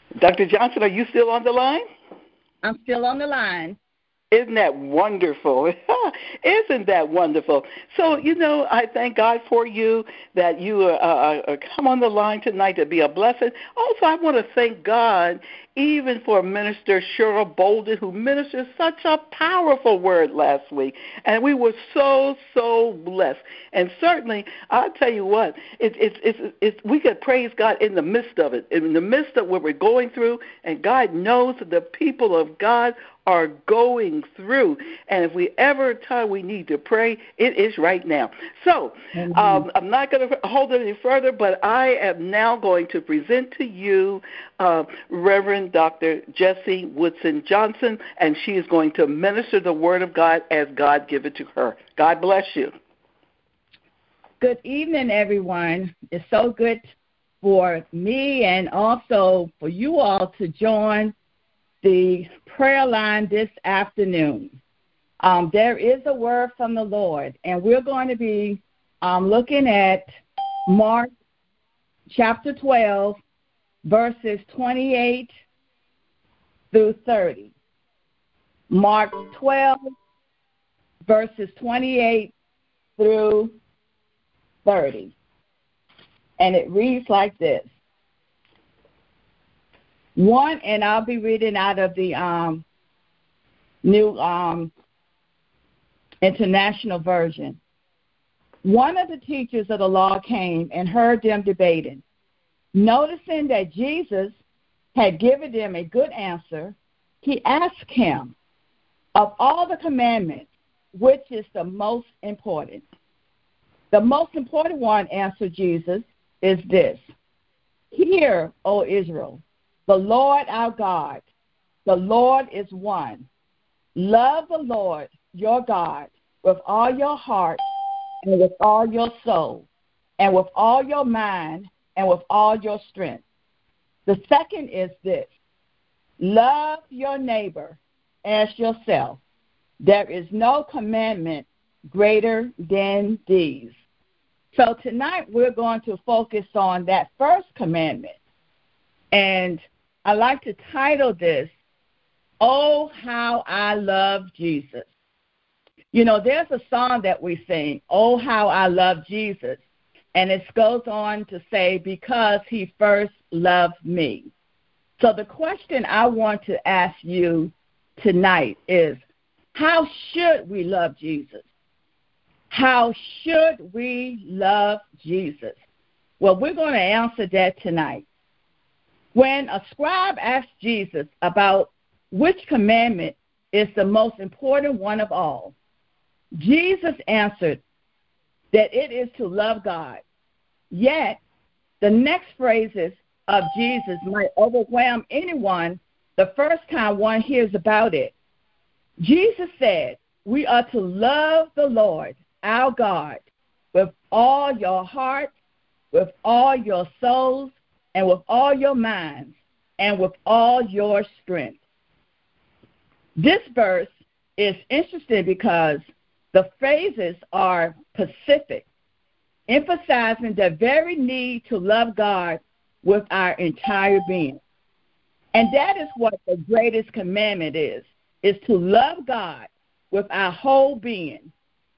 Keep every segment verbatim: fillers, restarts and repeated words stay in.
Doctor Johnson, are you still on the line? I'm still on the line. Isn't that wonderful? Isn't that wonderful? So, you know, I thank God for you that you uh, uh, uh, come on the line tonight to be a blessing. Also, I want to thank God even for Minister Cheryl Bolden, who ministered such a powerful word last week. And we were so, so blessed. And certainly, I'll tell you what, it, it, it, it, we could praise God in the midst of it, in the midst of what we're going through. And God knows that the people of God are going through. And if we ever a time we need to pray, it is right now. So Amen. um, I'm not going to hold it any further, but I am now going to present to you uh, Reverend Doctor Jessie Woodson Johnson, and she is going to minister the word of God as God give it to her. God bless you. Good evening, everyone. It's so good for me and also for you all to join the prayer line this afternoon. Um, there is a word from the Lord, and we're going to be um, looking at Mark chapter twelve, verses twenty-eight through thirty. Mark twelve, verses twenty-eight through thirty. And it reads like this. One, and I'll be reading out of the um, New um, International Version. One of the teachers of the law came and heard them debating. Noticing that Jesus had given them a good answer, he asked him, of all the commandments, which is the most important? The most important one, answered Jesus, is this. Hear, O Israel, the Lord our God, the Lord is one. Love the Lord your God with all your heart and with all your soul and with all your mind and with all your strength. The second is this. Love your neighbor as yourself. There is no commandment greater than these. So tonight we're going to focus on that first commandment. And I like to title this, Oh, How I Love Jesus. You know, there's a song that we sing, Oh, How I Love Jesus. And it goes on to say, because he first loved me. So the question I want to ask you tonight is, how should we love Jesus? How should we love Jesus? Well, we're going to answer that tonight. When a scribe asked Jesus about which commandment is the most important one of all, Jesus answered that it is to love God. Yet, the next phrases of Jesus might overwhelm anyone the first time one hears about it. Jesus said, we are to love the Lord, our God, with all your heart, with all your souls, and with all your minds, and with all your strength. This verse is interesting because the phrases are specific, emphasizing the very need to love God with our entire being. And that is what the greatest commandment is, is to love God with our whole being.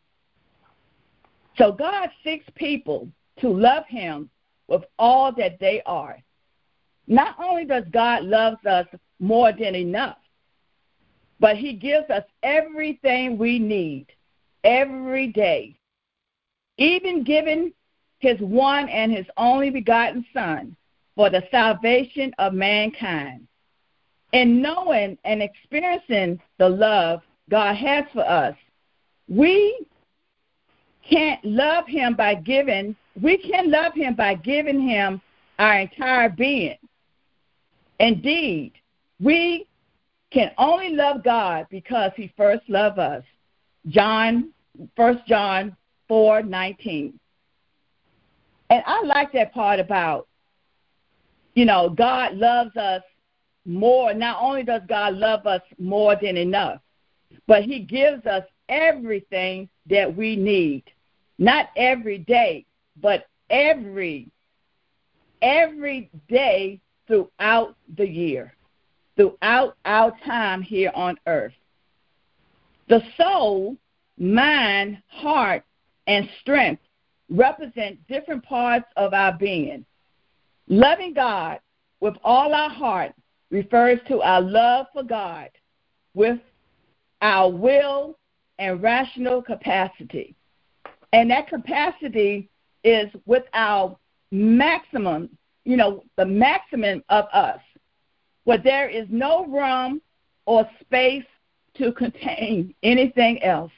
So God seeks people to love him with all that they are. Not only does God love us more than enough, but he gives us everything we need every day, even giving his one and his only begotten Son for the salvation of mankind. And knowing and experiencing the love God has for us, we can't love him by giving, we can love him by giving him our entire being. Indeed, we can only love God because he first loved us. John, First John four nineteen. And I like that part about, you know, God loves us more. Not only does God love us more than enough, but he gives us everything that we need. Not every day, but every, every day throughout the year, throughout our time here on earth. The soul, mind, heart, and strength represent different parts of our being. Loving God with all our heart refers to our love for God with our will and rational capacity. And that capacity is with our maximum, you know, the maximum of us, where there is no room or space to contain anything else.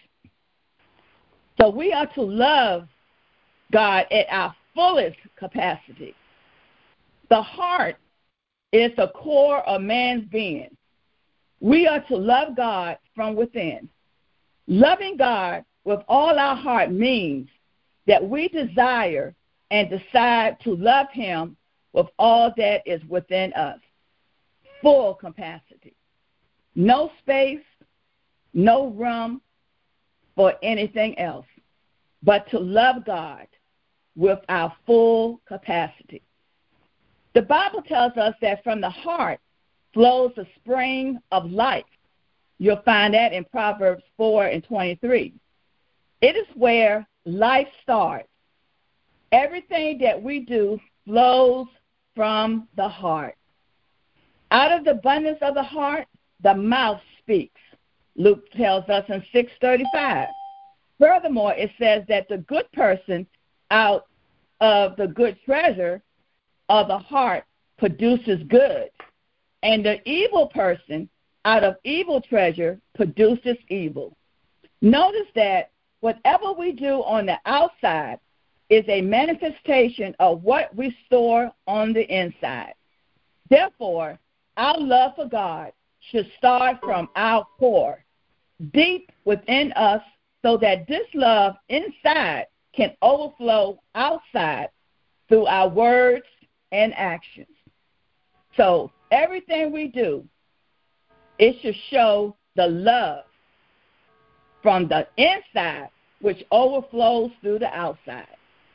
So we are to love God at our fullest capacity. The heart is the core of man's being. We are to love God from within. Loving God with all our heart means that we desire and decide to love him with all that is within us. Full capacity. No space, no room for anything else, but to love God with our full capacity. The Bible tells us that from the heart flows the spring of life. You'll find that in Proverbs four and twenty-three. It is where life starts. Everything that we do flows from the heart. Out of the abundance of the heart, the mouth speaks. Luke tells us in six thirty-five. Furthermore, it says that the good person out of the good treasure of the heart produces good, and the evil person out of evil treasure produces evil. Notice that whatever we do on the outside is a manifestation of what we store on the inside. Therefore, our love for God should start from our core, deep within us, so that this love inside can overflow outside through our words and actions. So everything we do, it should show the love from the inside, which overflows through the outside.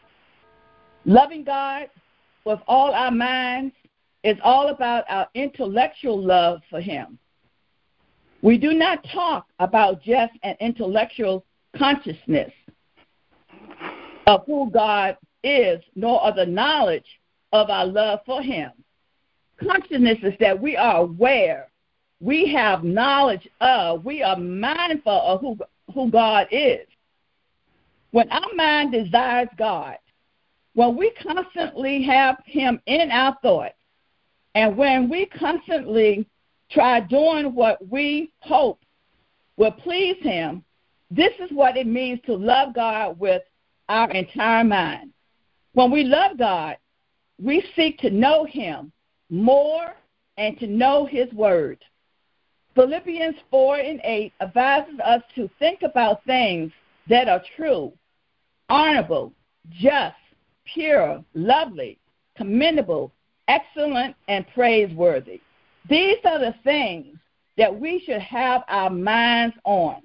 Loving God with all our minds is all about our intellectual love for him. We do not talk about just an intellectual consciousness of who God is, nor of the knowledge of our love for him. Consciousness is that we are aware, we have knowledge of, we are mindful of who, who God is. When our mind desires God, when we constantly have him in our thoughts, and when we constantly try doing what we hope will please him, this is what it means to love God with our entire mind. When we love God, we seek to know him more and to know his word. Philippians four and eight advises us to think about things that are true, honorable, just, pure, lovely, commendable, excellent, and praiseworthy. These are the things that we should have our minds on.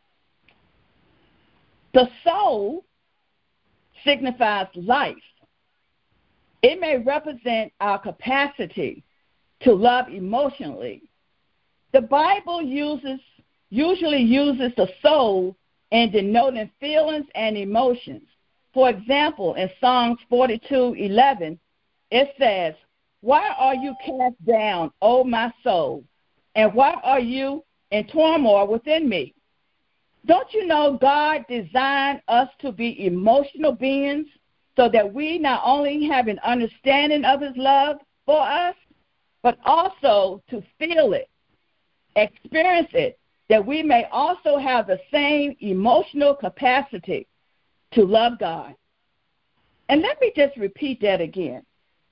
The soul signifies life. It may represent our capacity to love emotionally. The Bible uses usually uses the soul in denoting feelings and emotions. For example, in Psalms forty-two eleven, it says, "Why are you cast down, O my soul? And why are you in turmoil within me?" Don't you know God designed us to be emotional beings so that we not only have an understanding of his love for us, but also to feel it, experience it, that we may also have the same emotional capacity to love God. And let me just repeat that again.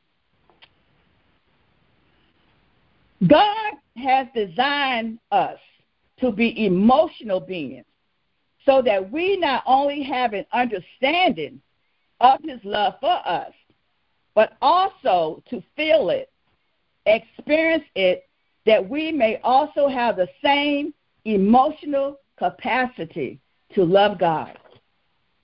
God has designed us to be emotional beings so that we not only have an understanding of his love for us, but also to feel it, experience it, that we may also have the same emotional capacity to love God.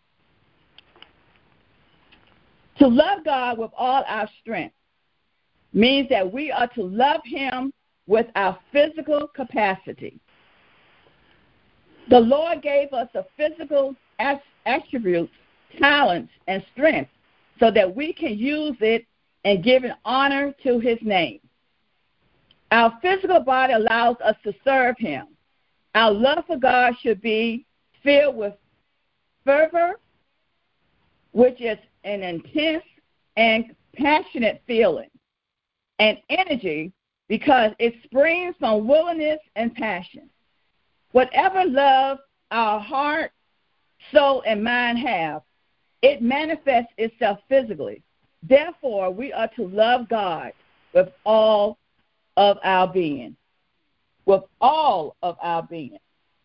To love God with all our strength means that we are to love him with our physical capacity. The Lord gave us a physical attributes, talents, and strength so that we can use it and give an honor to his name. Our physical body allows us to serve him. Our love for God should be filled with fervor, which is an intense and passionate feeling, and energy, because it springs from willingness and passion. Whatever love our heart, soul, and mind have, it manifests itself physically. Therefore, we are to love God with all of our being. With all of our being.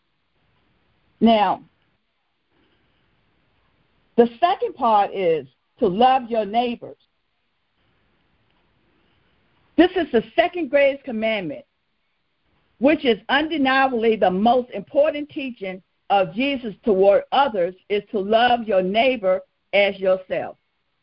Now, the second part is to love your neighbors. This is the second greatest commandment, which is undeniably the most important teaching of Jesus toward others, is to love your neighbor as yourself.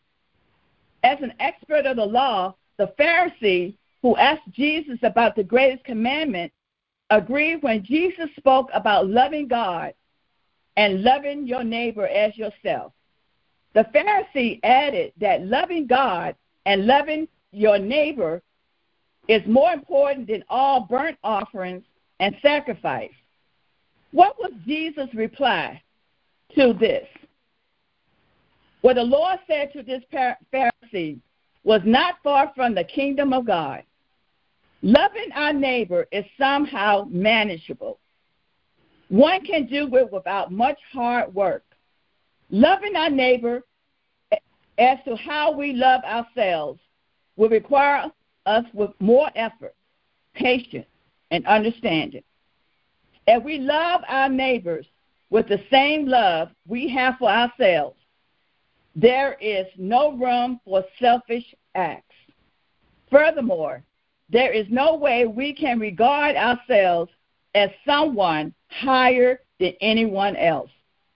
As an expert of the law, the Pharisee who asked Jesus about the greatest commandment agreed when Jesus spoke about loving God and loving your neighbor as yourself. The Pharisee added that loving God and loving your neighbor is more important than all burnt offerings and sacrifice. What was Jesus' reply to this? What the Lord said to this Pharisee was not far from the kingdom of God. Loving our neighbor is somehow manageable. One can do it without much hard work. Loving our neighbor as to how we love ourselves will require us with more effort, patience, and understanding. If we love our neighbors with the same love we have for ourselves, there is no room for selfish acts. Furthermore, there is no way we can regard ourselves as someone higher than anyone else.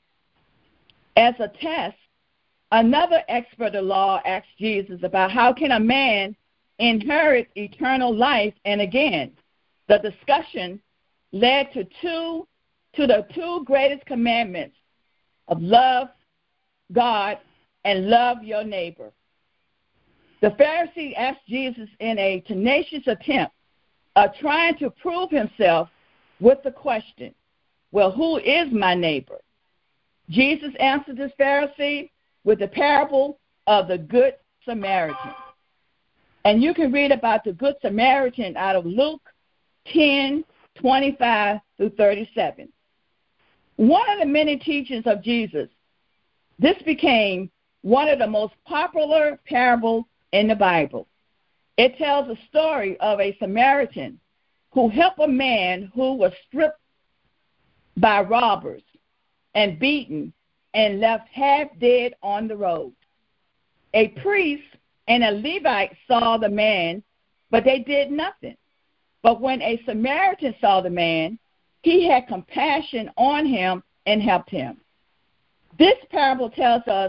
As a test, another expert of law asked Jesus about how can a man inherit eternal life, and again, the discussion led to two to the two greatest commandments of love God and love your neighbor. The Pharisee asked Jesus in a tenacious attempt of trying to prove himself with the question, well, who is my neighbor? Jesus answered this Pharisee with the parable of the Good Samaritan. And you can read about the Good Samaritan out of Luke ten, twenty-five through thirty-seven. One of the many teachings of Jesus, this became one of the most popular parables in the Bible. It tells a story of a Samaritan who helped a man who was stripped by robbers and beaten and left half dead on the road. A priest and a Levite saw the man, but they did nothing. But when a Samaritan saw the man, he had compassion on him and helped him. This parable tells us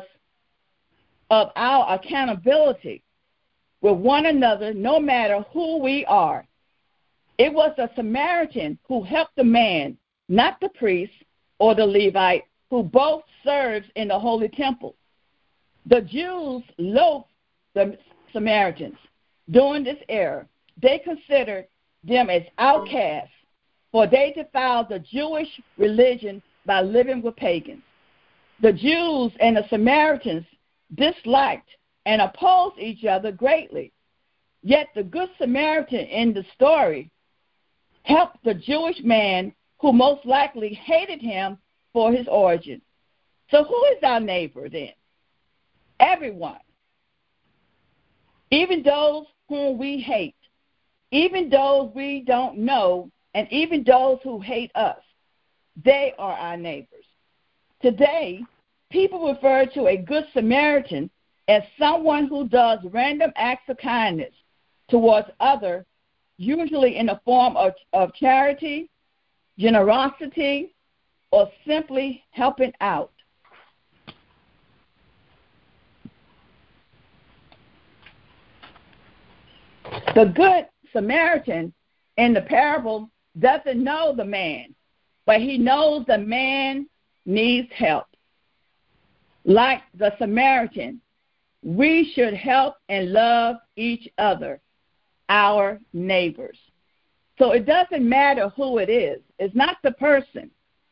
of our accountability with one another, no matter who we are. It was the Samaritan who helped the man, not the priest or the Levite, who both served in the holy temple. The Jews loathed the Samaritans during this era. They considered them as outcasts, for they defiled the Jewish religion by living with pagans. The Jews and the Samaritans disliked and opposed each other greatly. Yet the Good Samaritan in the story helped the Jewish man who most likely hated him for his origin. So who is our neighbor then? Everyone. Even those whom we hate, even those we don't know, and even those who hate us, they are our neighbors. Today, people refer to a Good Samaritan as someone who does random acts of kindness towards others, usually in the form of, of charity, generosity, or simply helping out. The good Samaritan in the parable doesn't know the man, but he knows the man needs help. Like the Samaritan, we should help and love each other, our neighbors. So it doesn't matter who it is. It's not the person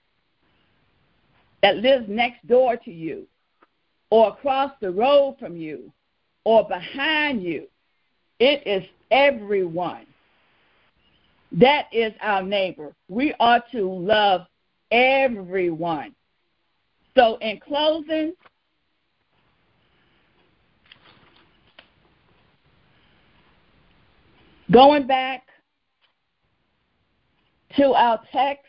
that lives next door to you or across the road from you or behind you. It is everyone. That is our neighbor. We ought to love everyone. So in closing, going back to our text,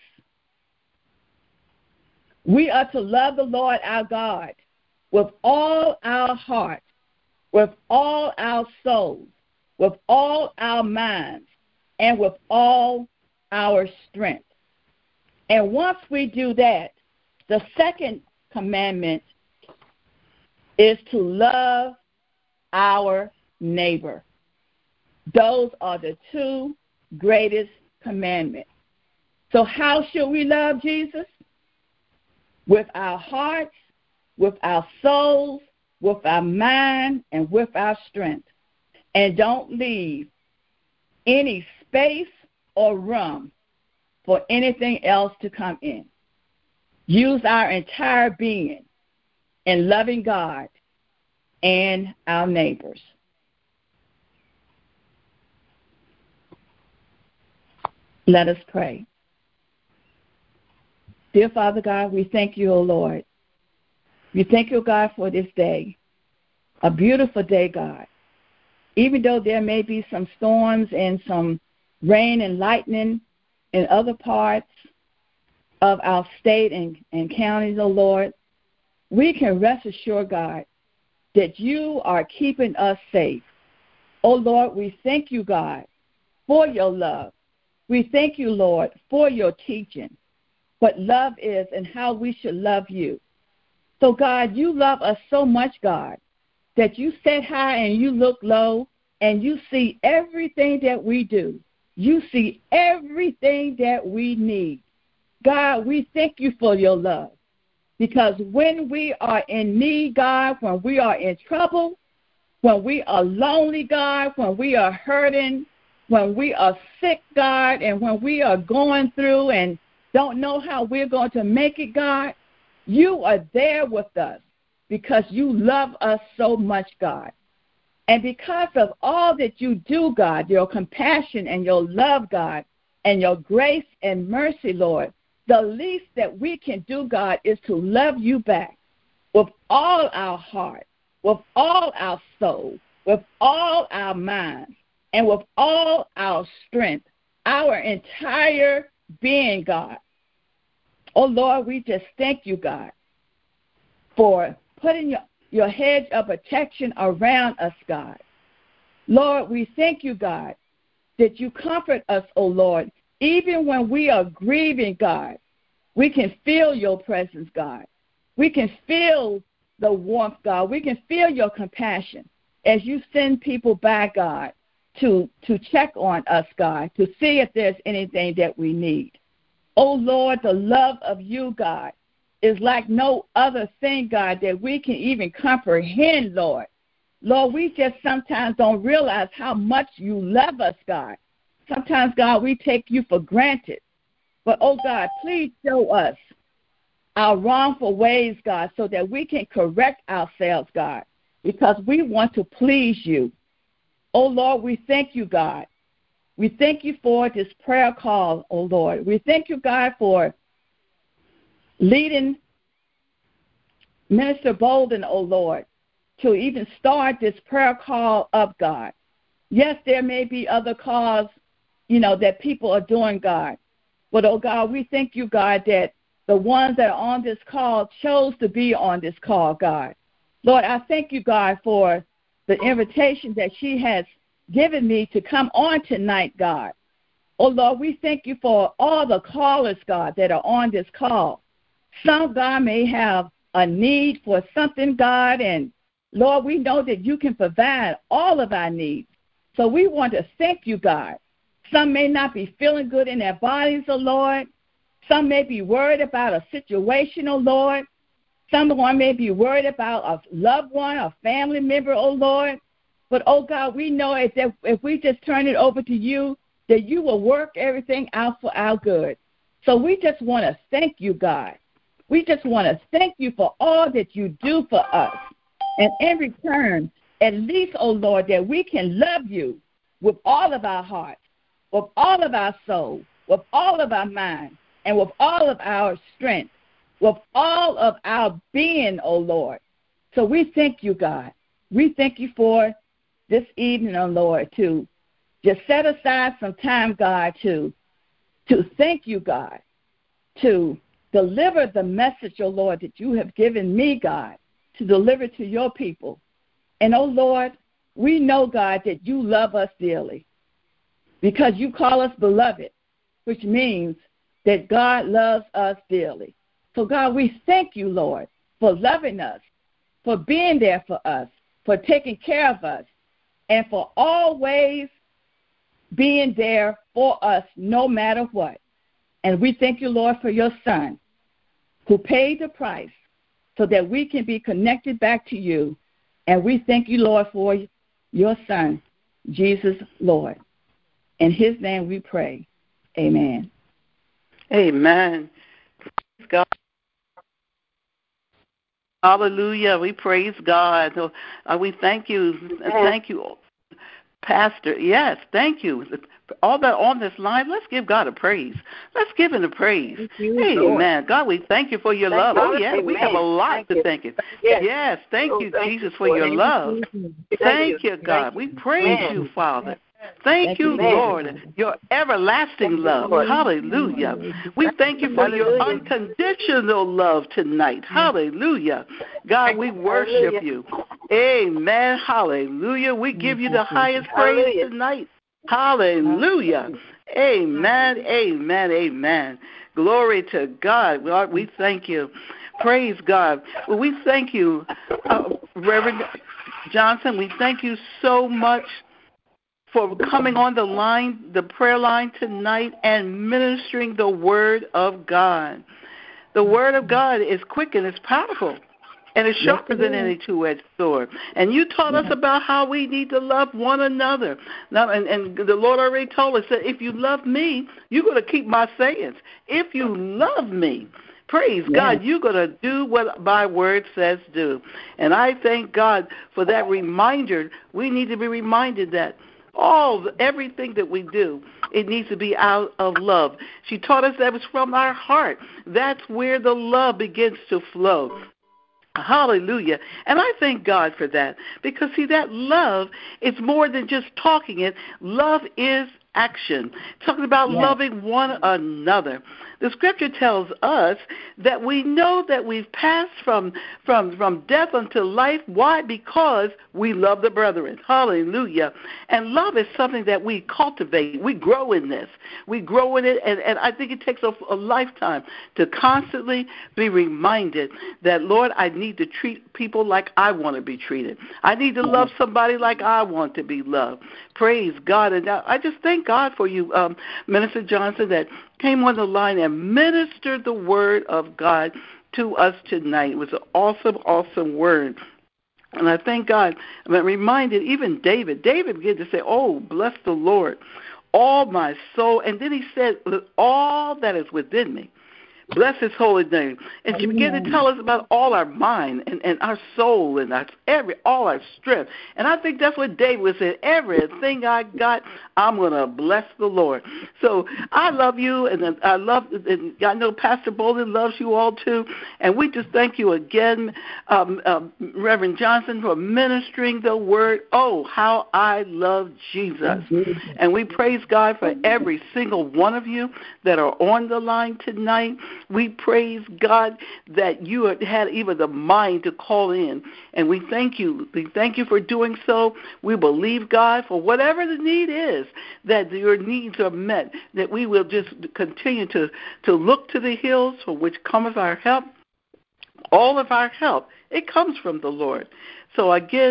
we are to love the Lord our God with all our heart, with all our souls, with all our minds, and with all our strength. And once we do that, the second commandment is to love our neighbor. Those are the two greatest commandments. So how should we love Jesus? With our hearts, with our souls, with our mind, and with our strength. And don't leave any space or room for anything else to come in. Use our entire being in loving God and our neighbors. Let us pray. Dear Father God, we thank you, O Lord. We thank you, God, for this day, a beautiful day, God. Even though there may be some storms and some rain and lightning in other parts of our state and, and counties, O Lord, we can rest assured, God, that you are keeping us safe. O Lord, we thank you, God, for your love. We thank you, Lord, for your teaching, what love is and how we should love you. So, God, you love us so much, God, that you sit high and you look low and you see everything that we do. You see everything that we need. God, we thank you for your love, because when we are in need, God, when we are in trouble, when we are lonely, God, when we are hurting, when we are sick, God, and when we are going through and don't know how we're going to make it, God, you are there with us because you love us so much, God. And because of all that you do, God, your compassion and your love, God, and your grace and mercy, Lord, the least that we can do, God, is to love you back with all our heart, with all our soul, with all our minds, and with all our strength, our entire being, God. Oh, Lord, we just thank you, God, for putting your, your hedge of protection around us, God. Lord, we thank you, God, that you comfort us, oh, Lord, even when we are grieving, God. We can feel your presence, God. We can feel the warmth, God. We can feel your compassion as you send people by, God, to, to check on us, God, to see if there's anything that we need. Oh, Lord, the love of you, God, is like no other thing, God, that we can even comprehend, Lord. Lord, we just sometimes don't realize how much you love us, God. Sometimes, God, we take you for granted. But, oh, God, please show us our wrongful ways, God, so that we can correct ourselves, God, because we want to please you. Oh, Lord, we thank you, God. We thank you for this prayer call, oh, Lord. We thank you, God, for leading Minister Bolden, oh, Lord, to even start this prayer call up, God. Yes, there may be other calls, you know, that people are doing, God. But, oh, God, we thank you, God, that the ones that are on this call chose to be on this call, God. Lord, I thank you, God, for the invitation that she has given me to come on tonight, God. Oh, Lord, we thank you for all the callers, God, that are on this call. Some, God, may have a need for something, God, and, Lord, we know that you can provide all of our needs. So we want to thank you, God. Some may not be feeling good in their bodies, oh Lord. Some may be worried about a situation, oh Lord. Someone may be worried about a loved one, a family member, oh Lord. But, oh God, we know if, that if we just turn it over to you, that you will work everything out for our good. So we just want to thank you, God. We just want to thank you for all that you do for us. And in return, at least, oh Lord, that we can love you with all of our hearts, with all of our soul, with all of our mind, and with all of our strength, with all of our being, oh Lord. So we thank you, God. We thank you for this evening, oh Lord, to just set aside some time, God, to, to thank you, God, to deliver the message, oh Lord, that you have given me, God, to deliver to your people. And, oh Lord, we know, God, that you love us dearly because you call us beloved, which means that God loves us dearly. So, God, we thank you, Lord, for loving us, for being there for us, for taking care of us, and for always being there for us no matter what. And we thank you, Lord, for your Son who paid the price so that we can be connected back to you. And we thank you, Lord, for your Son, Jesus, Lord. In his name we pray. Amen. Amen. Praise God. Hallelujah. We praise God. Uh, we thank you. Thank you, Pastor. Yes, thank you. All that on this line, let's give God a praise. Let's give him a praise. Amen. God, we thank you for your thank love. God. Oh, yes, Amen. We have a lot thank to you. Thank you. Yes, yes thank oh, you, thank Jesus, you for your thank love. You. Thank you, God. We praise Amen. You, Father. Thank, thank you, Amen. Lord, your everlasting thank love. You, hallelujah. We thank you for hallelujah. Your unconditional love tonight. Hallelujah. God, we worship hallelujah. You. Amen. Hallelujah. We give you the highest praise hallelujah. Tonight. Hallelujah. Amen. Amen. Amen. Glory to God. Lord, we thank you. Praise God. Well, we thank you, uh, Reverend Johnson. We thank you so much for coming on the line, the prayer line tonight, and ministering the word of God. The word of God is quick and it's powerful, and it's sharper than any two-edged sword. And you taught us about how we need to love one another. Now, and, and the Lord already told us that if you love me, you're going to keep my sayings. If you love me, praise yes. God, you're going to do what my word says do. And I thank God for that reminder. We need to be reminded that all, everything that we do, it needs to be out of love. She taught us that it was from our heart. That's where the love begins to flow. Hallelujah. And I thank God for that because, see, that love is more than just talking it. Love is action. Talking about yes. loving one another. The scripture tells us that we know that we've passed from, from, from death unto life. Why? Because we love the brethren. Hallelujah. And love is something that we cultivate. We grow in this. We grow in it, and, and I think it takes a, a lifetime to constantly be reminded that, Lord, I need to treat people like I want to be treated. I need to love somebody like I want to be loved. Praise God. And I just thank God for you, um, Minister Johnson, that came on the line and ministered the word of God to us tonight. It was an awesome, awesome word. And I thank God. I'm reminded, even David, David began to say, oh, bless the Lord, all my soul. And then he said, all that is within me. Bless his holy name. And she began to tell us about all our mind and, and our soul and our, every all our strength. And I think that's what David was saying. Everything I got, I'm going to bless the Lord. So I love you, and I love, and I know Pastor Bolden loves you all too. And we just thank you again, um, um, Reverend Johnson, for ministering the word. Oh, how I love Jesus. And we praise God for every single one of you that are on the line tonight. We praise God that you had even the mind to call in, and we thank you. We thank you for doing so. We believe, God, for whatever the need is, that your needs are met, that we will just continue to, to look to the hills from which cometh our help. All of our help, it comes from the Lord. So again,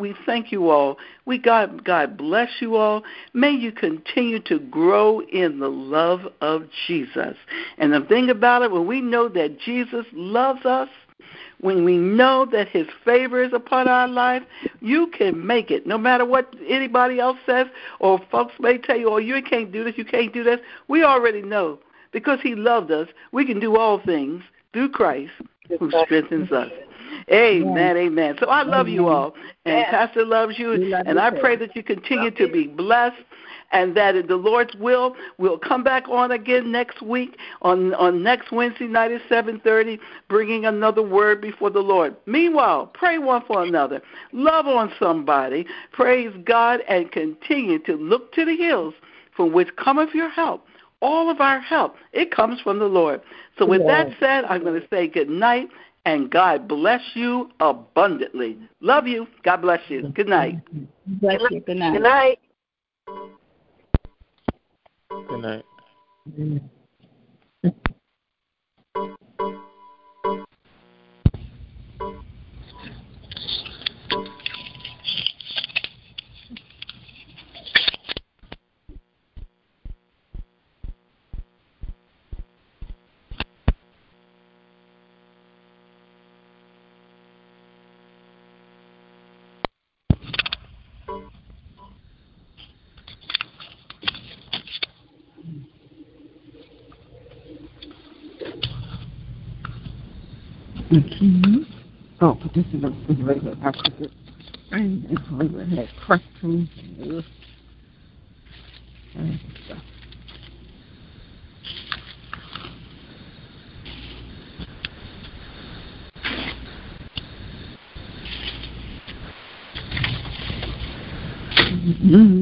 we thank you all. We God, God bless you all. May you continue to grow in the love of Jesus. And the thing about it, when we know that Jesus loves us, when we know that his favor is upon our life, you can make it. No matter what anybody else says or folks may tell you, oh, you can't do this, you can't do this. We already know because he loved us, we can do all things through Christ who strengthens us. Amen, amen. So I love you all, and Pastor loves you, and I pray that you continue to be blessed, and that in the Lord's will, we'll come back on again next week, on, on next Wednesday night at seven thirty, bringing another word before the Lord. Meanwhile, pray one for another. Love on somebody. Praise God, and continue to look to the hills from which cometh your help. All of our help, it comes from the Lord. So with that said, I'm going to say good night, and God bless you abundantly. Love you. God bless you. Good night. Bless you. Good night. Good night. Good night. Mm-hmm. Oh, but this is a regular opposite. And it's regular head question. Mm-hmm.